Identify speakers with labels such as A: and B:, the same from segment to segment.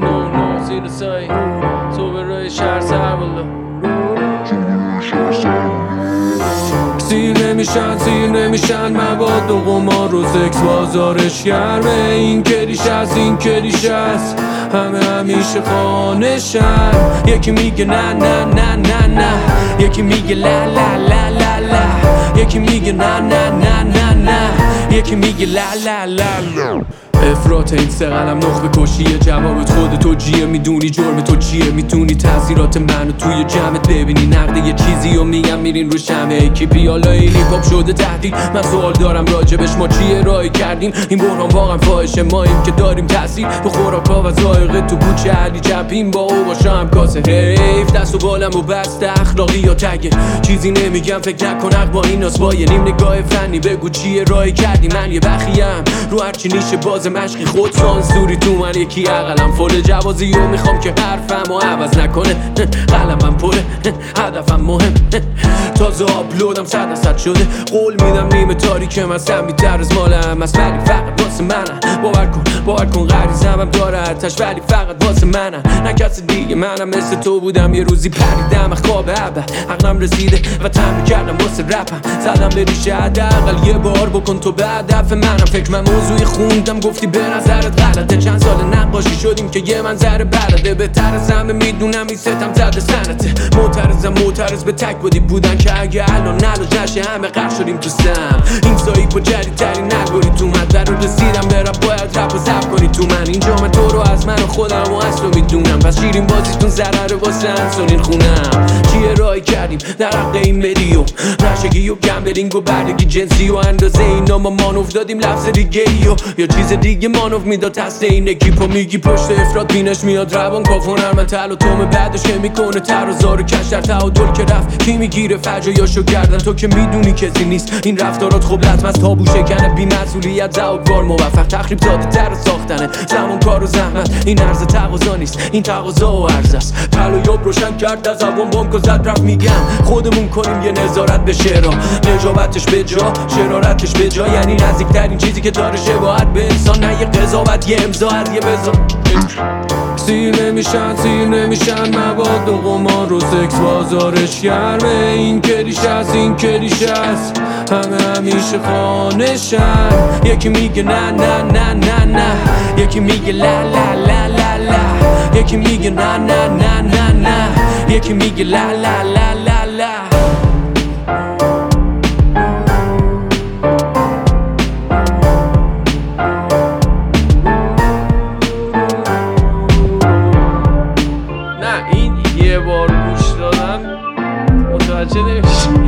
A: نه زیر سایی تو به روی شهر سر بالا سیر نمیشن مواد و قمار و سکس بازارش گرمه. این کلیش هست این کلیش هست همه همیشه خانشن. یکی میگه نه نه نه نه نه، یکی میگه لا لا لا لا لا، یکی میگه نه نه نه نه نه، یکی میگه لا لا لا لا. افراط این سقلم نخبه کشیه، جوابت خود تو جیه، میدونی جرم تو چیه، میتونی تاثیرات منو توی جمعت ببینی. نقده یه چیزی و میگم میرین رو شمه یکی پیالا این هیپاپ شده تهدید. من سوال دارم راجبش ما چی ارائه کردیم؟ این بحران واقعا فاحشه، ماییم که داریم تاثیر به خوراکا و ذائقه تو کوچه علی چپیم با او باشم کاسه حیف. دست و بالم و بسته اخلاقی یا تگه چیزی نمیگم فکر نکن حق با این با یه نیم نگاه فنی بگو چی ارائه کردی. من یه بخیم رو هرچی نیشه باز مشقی خود سانسوری تو من یکی عقلم فل جوازی و میخوام که حرفم و عوض نکنه. قلمم پره هدفم مهم تازه آپلودم 100% شده. قول میدم نیمه تاریکم از هم بیتر از مالم از ولی فقط واسه منم. باور کن غریزم داره ارتش ولی فقط واسه منم نه کسی دیگه. منم مثل تو بودم یه روزی پریدم خواب عبر عقلم رسیده و تمرین کردم واسه رپم. زدم به ریشه حداقل یه بار بکن تو به هدف منم. فکر من موضوعی خوندم گفتی به نظرت غلطه. چند سال نقاشی شدیم که یه منظر بلده. بهتر از همه میدونم این ستم زده سنته. معترض به تک بودی بودن که اگه الان نلوج نشه همه غرق شدیم تو سم. این سایی با جدیدترین نگوری تو مدر رو رسیدم به رپ باید رپ و زب کنی تو من. اینجا من تو رو از من و خودم و اصلو میدونم. پس شیرین بازیتون ضرره واسه انسونین خونم. چی ارائه کردیم در حق این مدیو نشگی و گمبلینگ و بردگی جنسی و اندازه اینا ما مانوف دادیم لفظ دیگه ایو یا چیز دیگه مانوف میداد تست این اکیپا. میگی پشت افراد بینش میاد روان کافونر من تل و تومه بعدش که میکنه تر و زار و کش در تعادل که رفت کی میگیره فجایاشو کردن. تو که میدونی کسی نیست این رفتارات خب لطم از تابو شکنه. بی مسئولیت زوگوار موفق تخریب زاده تر ساختنه. زمان کار و زحمت این عرض تقاضا نیست این تقاضا و عرض است. طلایاب روشن کرد از اون بانک و زد رفت. میگم خودمون کنیم یه نظارت به شعرها نجابتش به جا شرارتش به جا. یعنی نزدیکترین چیزی که داره شباهت به انسان نه یه قضاوت یه امضا از یه بزا. سیر نمیشن مواد و قمار و سکس بازارش گرمه. این کلیش هست این کلیش هست همه همیشه خانشن. یکی میگه نه نه نه نه نه، یکی میگه لا لا لا لا لا، یکی میگه نه نه نه نه نه، یکی میگه لا لا لا لا لا. یه بار گوش دادن متوجه نمیشی.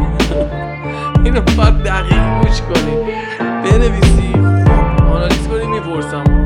A: اینو باید دقیق گوش کنی بنویسی آنالیز کنی میپرسم